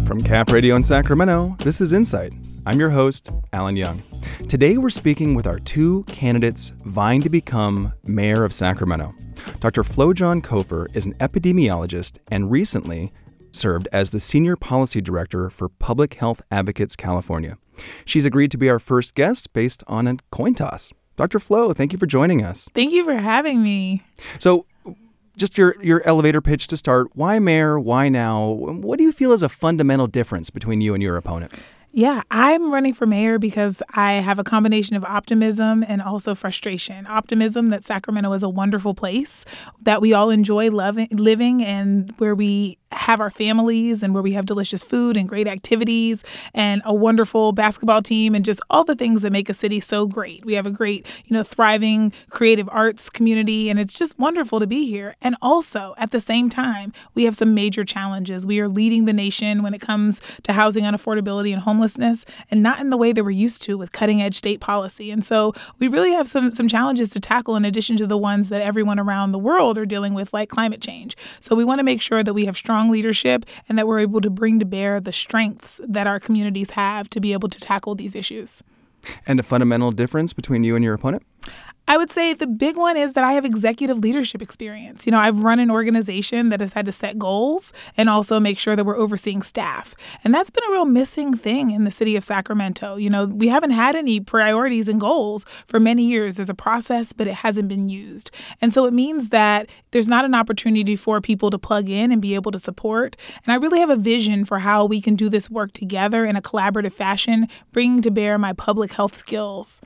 From Cap Radio in Sacramento, this is Insight. I'm your host, Alan Young. Today we're speaking with our two candidates vying to become mayor of Sacramento. Dr. Flojohn Cofer is an epidemiologist and recently served as the Senior Policy Director for Public Health Advocates California. She's agreed to be our first guest based on a coin toss. Dr. Flo, thank you for joining us. Thank you for having me. So, just your elevator pitch to start. Why mayor? Why now? What do you feel is a fundamental difference between you and your opponent? Yeah, I'm running for mayor because I have a combination of optimism and also frustration. Optimism that Sacramento is a wonderful place that we all enjoy living and where we have our families and where we have delicious food and great activities and a wonderful basketball team and just all the things that make a city so great. We have a great, thriving creative arts community, and it's just wonderful to be here. And also, at the same time, we have some major challenges. We are leading the nation when it comes to housing unaffordability and homelessness, and not in the way that we're used to with cutting-edge state policy. And so we really have some challenges to tackle in addition to the ones that everyone around the world are dealing with, like climate change. So we want to make sure that we have strong leadership and that we're able to bring to bear the strengths that our communities have to be able to tackle these issues. And a fundamental difference between you and your opponent? I would say the big one is that I have executive leadership experience. I've run an organization that has had to set goals and also make sure that we're overseeing staff. And that's been a real missing thing in the city of Sacramento. We haven't had any priorities and goals for many years. There's a process, but it hasn't been used. And so it means that there's not an opportunity for people to plug in and be able to support. And I really have a vision for how we can do this work together in a collaborative fashion, bringing to bear my public health skills.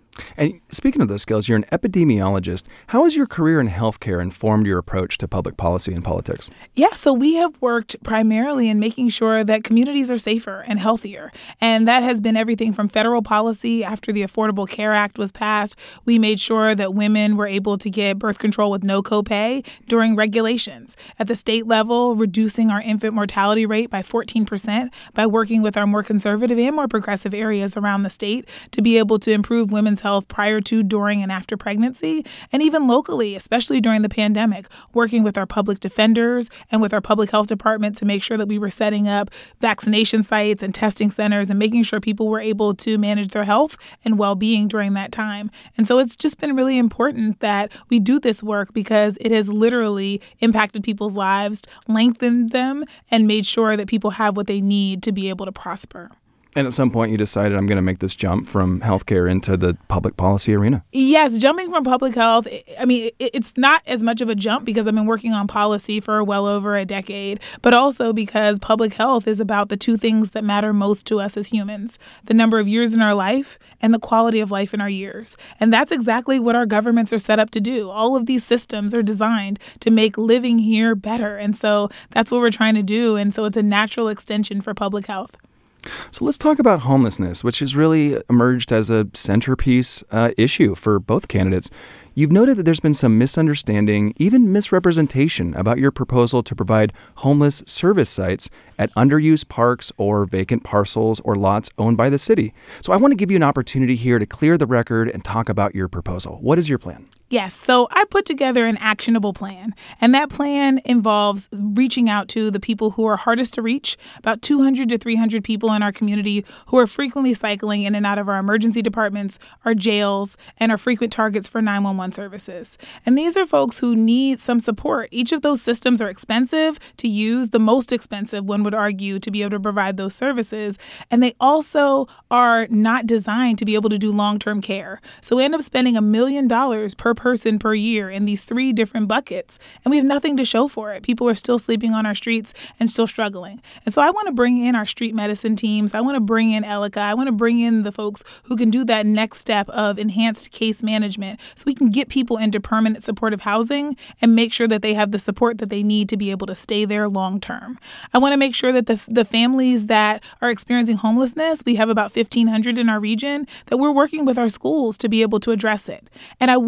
And speaking of those skills, you're an epidemiologist. How has your career in healthcare informed your approach to public policy and politics? Yeah, so we have worked primarily in making sure that communities are safer and healthier. And that has been everything from federal policy. After the Affordable Care Act was passed, we made sure that women were able to get birth control with no copay during regulations. At the state level, reducing our infant mortality rate by 14% by working with our more conservative and more progressive areas around the state to be able to improve women's health prior to, during, and after pregnancy, and even locally, especially during the pandemic, working with our public defenders and with our public health department to make sure that we were setting up vaccination sites and testing centers and making sure people were able to manage their health and well-being during that time. And so it's just been really important that we do this work because it has literally impacted people's lives, lengthened them, and made sure that people have what they need to be able to prosper. And at some point you decided I'm going to make this jump from healthcare into the public policy arena. Yes, jumping from public health, it's not as much of a jump because I've been working on policy for well over a decade, but also because public health is about the two things that matter most to us as humans, the number of years in our life and the quality of life in our years. And that's exactly what our governments are set up to do. All of these systems are designed to make living here better. And so that's what we're trying to do. And so it's a natural extension for public health. So let's talk about homelessness, which has really emerged as a centerpiece issue for both candidates. You've noted that there's been some misunderstanding, even misrepresentation about your proposal to provide homeless service sites at underused parks or vacant parcels or lots owned by the city. So I want to give you an opportunity here to clear the record and talk about your proposal. What is your plan? Yes, so I put together an actionable plan, and that plan involves reaching out to the people who are hardest to reach, about 200 to 300 people in our community who are frequently cycling in and out of our emergency departments, our jails, and are frequent targets for 911 services. And these are folks who need some support. Each of those systems are expensive to use, the most expensive, one would argue, to be able to provide those services. And they also are not designed to be able to do long-term care. So we end up spending $1 million per person per year in these three different buckets, and we have nothing to show for it. People are still sleeping on our streets and still struggling. And so I want to bring in our street medicine teams. I want to bring in ELICA. I want to bring in the folks who can do that next step of enhanced case management so we can get people into permanent supportive housing and make sure that they have the support that they need to be able to stay there long term. I want to make sure that the families that are experiencing homelessness, we have about 1,500 in our region, that we're working with our schools to be able to address it. And I want to be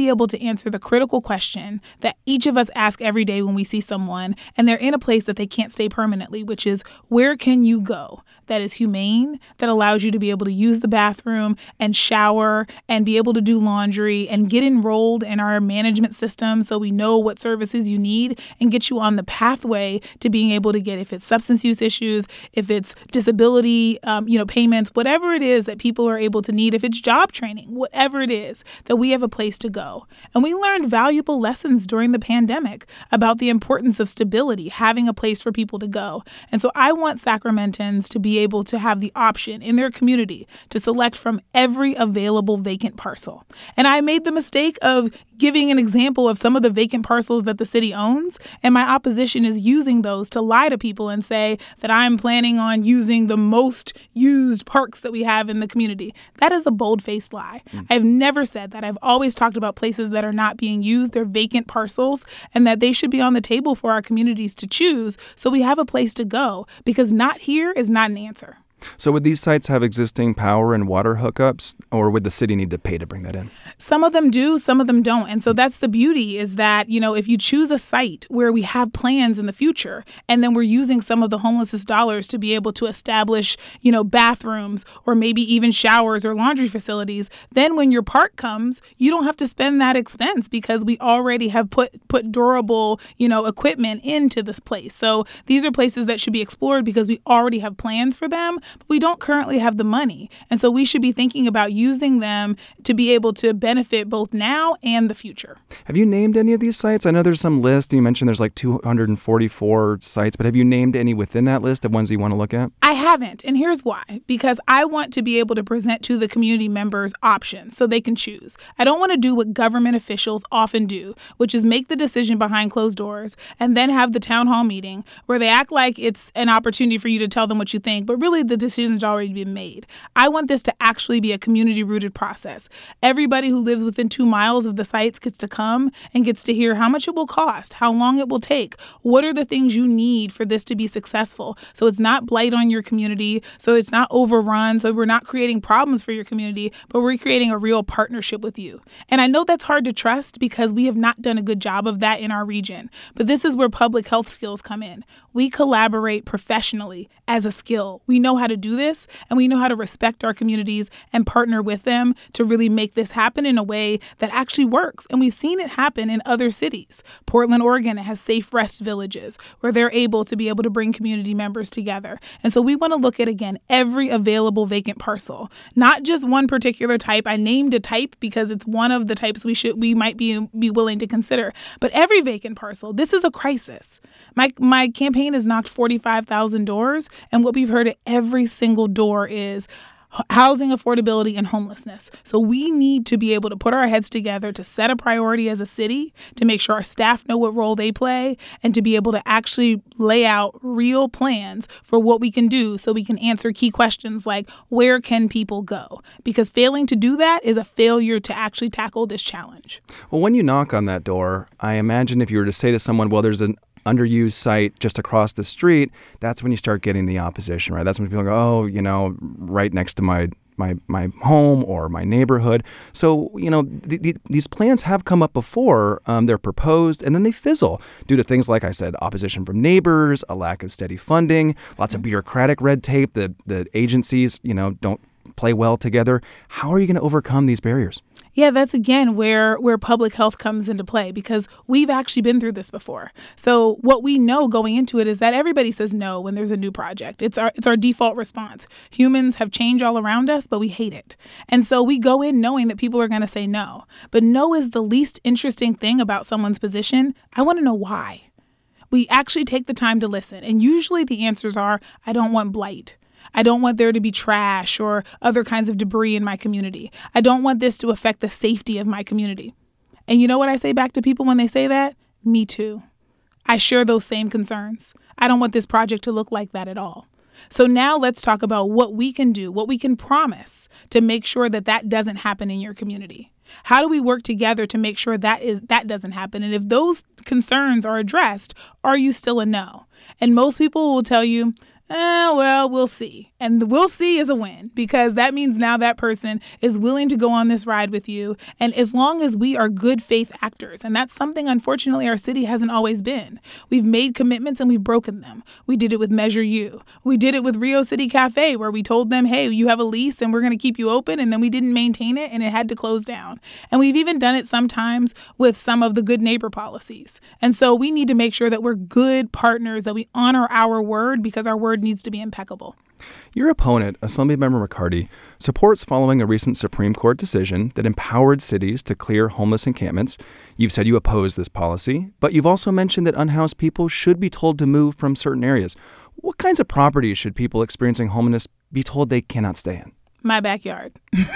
be able to answer the critical question that each of us ask every day when we see someone and they're in a place that they can't stay permanently, which is, where can you go that is humane, that allows you to be able to use the bathroom and shower and be able to do laundry and get enrolled in our management system so we know what services you need and get you on the pathway to being able to get, if it's substance use issues, if it's disability, payments, whatever it is that people are able to need, if it's job training, whatever it is, that we have a place to go. And we learned valuable lessons during the pandemic about the importance of stability, having a place for people to go. And so I want Sacramentans to be able to have the option in their community to select from every available vacant parcel. And I made the mistake of giving an example of some of the vacant parcels that the city owns, and my opposition is using those to lie to people and say that I'm planning on using the most used parks that we have in the community. That is a bold-faced lie. I've never said that. I've always talked about places that are not being used, they're vacant parcels, and that they should be on the table for our communities to choose so we have a place to go, because not here is not an answer. So would these sites have existing power and water hookups, or would the city need to pay to bring that in? Some of them do, some of them don't. And so that's the beauty, is that, if you choose a site where we have plans in the future, and then we're using some of the homelessness dollars to be able to establish, bathrooms or maybe even showers or laundry facilities, then when your park comes, you don't have to spend that expense because we already have put durable, equipment into this place. So these are places that should be explored because we already have plans for them, but we don't currently have the money. And so we should be thinking about using them to be able to benefit both now and the future. Have you named any of these sites? I know there's some list. You mentioned there's like 244 sites, but have you named any within that list of ones you want to look at? I haven't. And here's why. Because I want to be able to present to the community members options so they can choose. I don't want to do what government officials often do, which is make the decision behind closed doors and then have the town hall meeting where they act like it's an opportunity for you to tell them what you think, but really the decision's already been made. I want this to actually be a community-rooted process. Everybody who lives within 2 miles of the sites gets to come and gets to hear how much it will cost, how long it will take, what are the things you need for this to be successful, so it's not blight on your community, so it's not overrun, so we're not creating problems for your community, but we're creating a real partnership with you. And I know that's hard to trust because we have not done a good job of that in our region, but this is where public health skills come in. We collaborate professionally as a skill. We know how to do this, and we know how to respect our communities and partner with them to really make this happen in a way that actually works. And we've seen it happen in other cities. Portland, Oregon has safe rest villages where they're able to be able to bring community members together. And so we want to look at, again, every available vacant parcel, not just one particular type. I named a type because it's one of the types we might be willing to consider. But every vacant parcel, this is a crisis. My campaign has knocked 45,000 doors, and what we've heard at every single door is housing affordability and homelessness. So we need to be able to put our heads together to set a priority as a city, to make sure our staff know what role they play, and to be able to actually lay out real plans for what we can do so we can answer key questions like, where can people go? Because failing to do that is a failure to actually tackle this challenge. Well, when you knock on that door, I imagine if you were to say to someone, well, there's an underused site just across the street, that's when you start getting the opposition, right? That's when people go, right next to my home or my neighborhood. So, these plans have come up before. They're proposed and then they fizzle due to things like I said, opposition from neighbors, a lack of steady funding, lots of bureaucratic red tape. The agencies, don't play well together. How are you going to overcome these barriers? Yeah, that's again where public health comes into play, because we've actually been through this before. So what we know going into it is that everybody says no when there's a new project. It's our default response. Humans have change all around us, but we hate it. And so we go in knowing that people are going to say no. But no is the least interesting thing about someone's position. I want to know why. We actually take the time to listen. And usually the answers are, I don't want blight. I don't want there to be trash or other kinds of debris in my community. I don't want this to affect the safety of my community. And you know what I say back to people when they say that? Me too. I share those same concerns. I don't want this project to look like that at all. So now let's talk about what we can do, what we can promise to make sure that doesn't happen in your community. How do we work together to make sure that doesn't happen? And if those concerns are addressed, are you still a no? And most people will tell you, well, we'll see. And the we'll see is a win, because that means now that person is willing to go on this ride with you. And as long as we are good faith actors, and that's something, unfortunately, our city hasn't always been. We've made commitments and we've broken them. We did it with Measure U. We did it with Rio City Cafe, where we told them, hey, you have a lease and we're going to keep you open. And then we didn't maintain it and it had to close down. And we've even done it sometimes with some of the good neighbor policies. And so we need to make sure that we're good partners, that we honor our word, because our word needs to be impeccable. Your opponent, Assemblymember McCarty, supports following a recent Supreme Court decision that empowered cities to clear homeless encampments. You've said you oppose this policy, but you've also mentioned that unhoused people should be told to move from certain areas. What kinds of properties should people experiencing homelessness be told they cannot stay in? My backyard.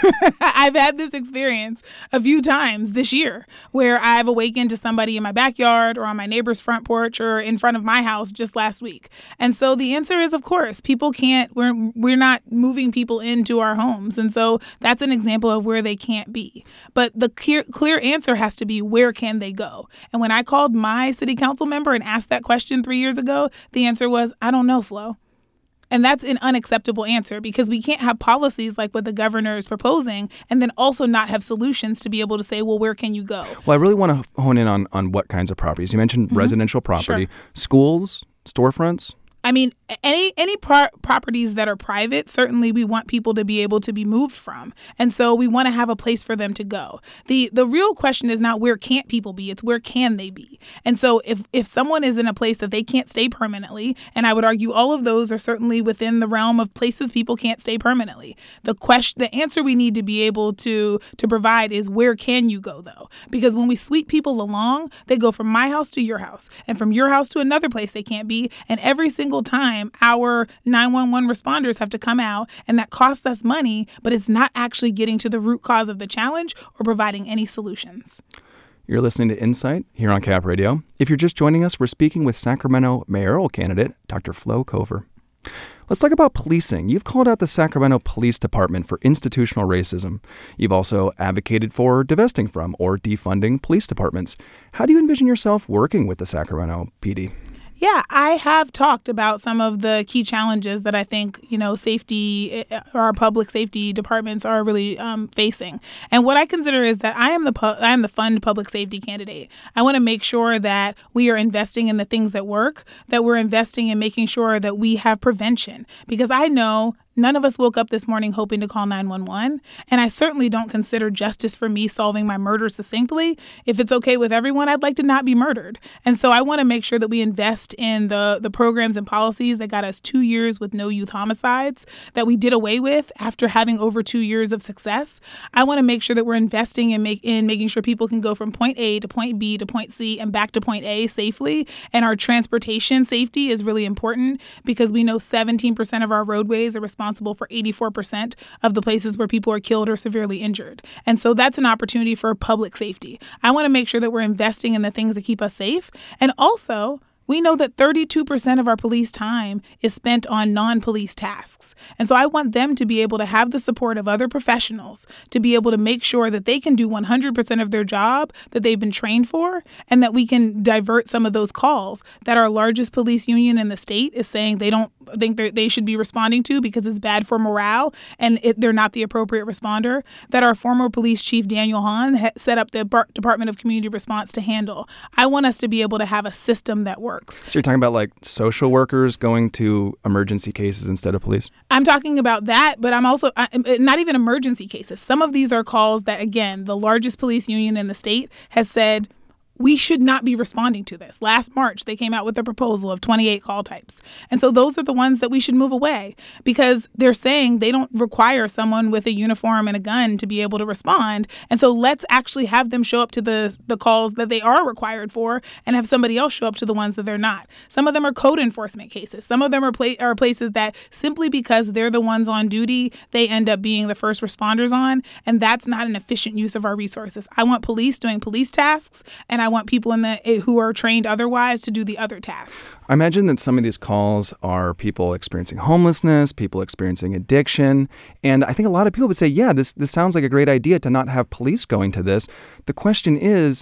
I've had this experience a few times this year where I've awakened to somebody in my backyard or on my neighbor's front porch or in front of my house just last week. And so the answer is, of course, people can't, we're not moving people into our homes. And so that's an example of where they can't be. But the clear answer has to be, where can they go? And when I called my city council member and asked that question 3 years ago, the answer was, I don't know, Flo. And that's an unacceptable answer, because we can't have policies like what the governor is proposing and then also not have solutions to be able to say, well, where can you go? Well, I really want to hone in on what kinds of properties. You mentioned residential property, Sure. Schools, storefronts. I mean, any properties that are private, certainly we want people to be able to be moved from. And so we want to have a place for them to go. The real question is not where can't people be, it's where can they be. And so if someone is in a place that they can't stay permanently, and I would argue all of those are certainly within the realm of places people can't stay permanently. The answer we need to be able to provide is, where can you go, though? Because when we sweep people along, they go from my house to your house and from your house to another place they can't be. And every single time our 911 responders have to come out, and that costs us money, but it's not actually getting to the root cause of the challenge or providing any solutions. You're listening to Insight here on Cap Radio. If you're just joining us, we're speaking with Sacramento mayoral candidate, Dr. Flo Cofer. Let's talk about policing. You've called out the Sacramento Police Department for institutional racism. You've also advocated for divesting from or defunding police departments. How do you envision yourself working with the Sacramento PD? Yeah, I have talked about some of the key challenges that I think, safety, our public safety departments are really facing. And what I consider is that I am the fund public safety candidate. I want to make sure that we are investing in the things that work, that we're investing in making sure that we have prevention. Because I know none of us woke up this morning hoping to call 911, and I certainly don't consider justice for me solving my murder succinctly. If it's okay with everyone, I'd like to not be murdered. And so I want to make sure that we invest in the programs and policies that got us 2 years with no youth homicides, that we did away with after having over 2 years of success. I want to make sure that we're investing in making sure people can go from point A to point B to point C and back to point A safely. And our transportation safety is really important, because we know 17% of our roadways are responsible for 84% of the places where people are killed or severely injured. And so that's an opportunity for public safety. I want to make sure that we're investing in the things that keep us safe. And also, we know that 32% of our police time is spent on non-police tasks. And so I want them to be able to have the support of other professionals to be able to make sure that they can do 100% of their job that they've been trained for, and that we can divert some of those calls that our largest police union in the state is saying they don't think they should be responding to because it's bad for morale and they're not the appropriate responder, that our former police chief, Daniel Hahn, set up the Department of Community Response to handle. I want us to be able to have a system that works. So you're talking about like social workers going to emergency cases instead of police? I'm talking about that, but I'm also not even emergency cases. Some of these are calls that, again, the largest police union in the state has said, we should not be responding to this. Last March, they came out with a proposal of 28 call types. And so those are the ones that we should move away, because they're saying they don't require someone with a uniform and a gun to be able to respond. And so let's actually have them show up to the calls that they are required for and have somebody else show up to the ones that they're not. Some of them are code enforcement cases. Some of them are places that simply because they're the ones on duty, they end up being the first responders on. And that's not an efficient use of our resources. I want police doing police tasks, and I want people who are trained otherwise to do the other tasks. I imagine that some of these calls are people experiencing homelessness, people experiencing addiction. And I think a lot of people would say, yeah, this sounds like a great idea to not have police going to this. The question is,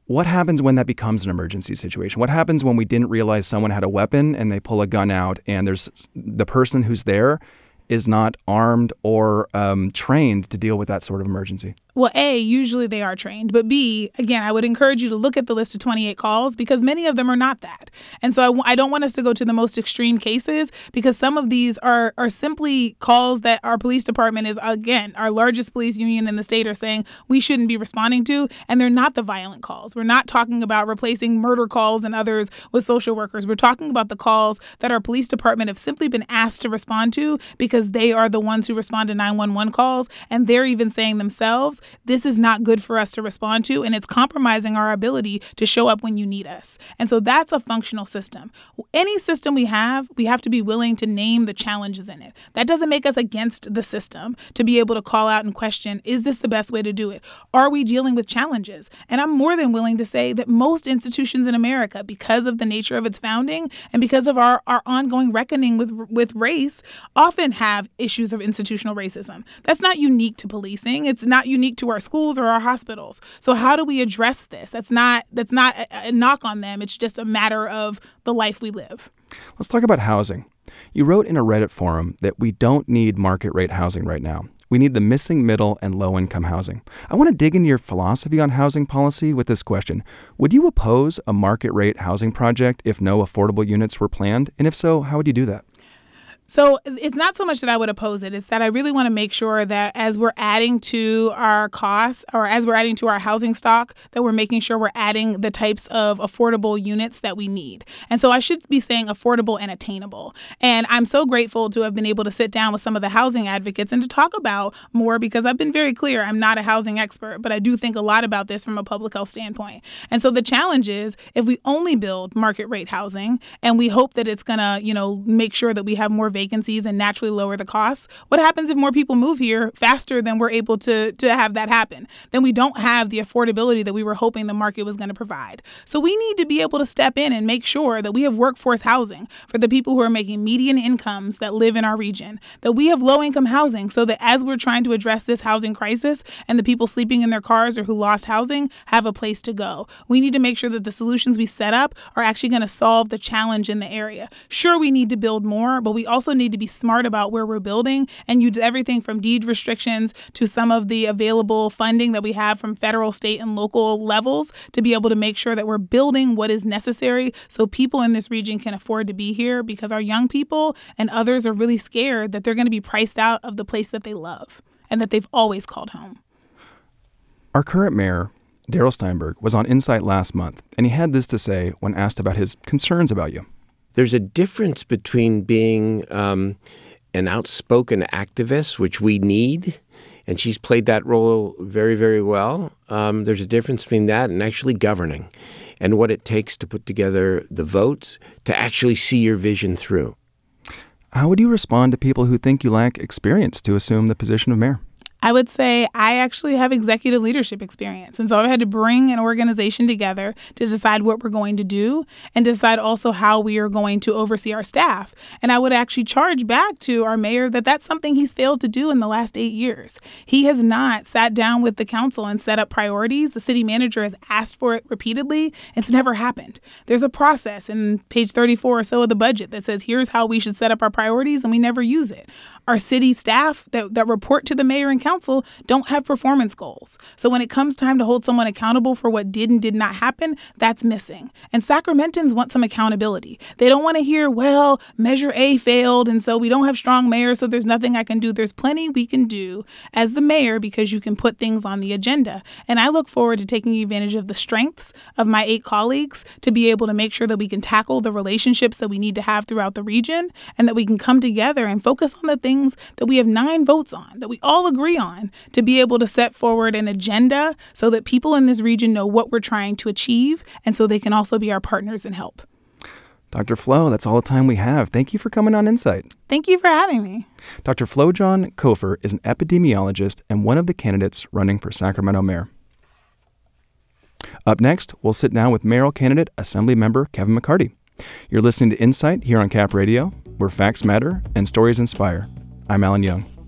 What happens when that becomes an emergency situation? What happens when we didn't realize someone had a weapon and they pull a gun out and there's the person who's there is not armed or trained to deal with that sort of emergency? Well, A, usually they are trained. But B, again, I would encourage you to look at the list of 28 calls because many of them are not that. And so I don't want us to go to the most extreme cases because some of these are simply calls that our police department is, again, our largest police union in the state are saying we shouldn't be responding to. And they're not the violent calls. We're not talking about replacing murder calls and others with social workers. We're talking about the calls that our police department have simply been asked to respond to because they are the ones who respond to 911 calls. And they're even saying themselves, this is not good for us to respond to, and it's compromising our ability to show up when you need us. And so that's a functional system. Any system we have to be willing to name the challenges in it. That doesn't make us against the system to be able to call out and question, is this the best way to do it? Are we dealing with challenges? And I'm more than willing to say that most institutions in America, because of the nature of its founding and because of our ongoing reckoning with race, often have issues of institutional racism. That's not unique to policing. It's not unique to our schools or our hospitals. So how do we address this? That's not a knock on them. It's just a matter of the life we live. Let's talk about housing. You wrote in a Reddit forum that we don't need market rate housing right now. We need the missing middle and low income housing. I want to dig into your philosophy on housing policy with this question. Would you oppose a market rate housing project if no affordable units were planned? And if so, how would you do that? So it's not so much that I would oppose it. It's that I really want to make sure that as we're adding to our costs or as we're adding to our housing stock, that we're making sure we're adding the types of affordable units that we need. And so I should be saying affordable and attainable. And I'm so grateful to have been able to sit down with some of the housing advocates and to talk about more because I've been very clear. I'm not a housing expert, but I do think a lot about this from a public health standpoint. And so the challenge is if we only build market rate housing and we hope that it's going to, make sure that we have more vacancies and naturally lower the costs. What happens if more people move here faster than we're able to have that happen? Then we don't have the affordability that we were hoping the market was going to provide. So we need to be able to step in and make sure that we have workforce housing for the people who are making median incomes that live in our region, that we have low income housing so that as we're trying to address this housing crisis and the people sleeping in their cars or who lost housing have a place to go. We need to make sure that the solutions we set up are actually going to solve the challenge in the area. Sure, we need to build more, but we also need to be smart about where we're building and use everything from deed restrictions to some of the available funding that we have from federal, state, and local levels to be able to make sure that we're building what is necessary so people in this region can afford to be here because our young people and others are really scared that they're going to be priced out of the place that they love and that they've always called home. Our current mayor, Darrell Steinberg, was on Insight last month, and he had this to say when asked about his concerns about you. There's a difference between being an outspoken activist, which we need, and she's played that role very, very well. There's a difference between that and actually governing and what it takes to put together the votes to actually see your vision through. How would you respond to people who think you lack experience to assume the position of mayor? I would say I actually have executive leadership experience. And so I've had to bring an organization together to decide what we're going to do and decide also how we are going to oversee our staff. And I would actually charge back to our mayor that that's something he's failed to do in the last 8 years. He has not sat down with the council and set up priorities. The city manager has asked for it repeatedly. It's never happened. There's a process in page 34 or so of the budget that says here's how we should set up our priorities, and we never use it. Our city staff that report to the mayor and council don't have performance goals. So when it comes time to hold someone accountable for what did and did not happen, that's missing. And Sacramentans want some accountability. They don't want to hear, well, Measure A failed, and so we don't have strong mayors, so there's nothing I can do. There's plenty we can do as the mayor because you can put things on the agenda. And I look forward to taking advantage of the strengths of my 8 colleagues to be able to make sure that we can tackle the relationships that we need to have throughout the region and that we can come together and focus on the things that we have 9 votes on, that we all agree on, to be able to set forward an agenda so that people in this region know what we're trying to achieve and so they can also be our partners and help. Dr. Flo, that's all the time we have. Thank you for coming on Insight. Thank you for having me. Dr. Flojan Kofer is an epidemiologist and one of the candidates running for Sacramento mayor. Up next, we'll sit down with mayoral candidate Assemblymember Kevin McCarty. You're listening to Insight here on Cap Radio, where facts matter and stories inspire. I'm Alan Young.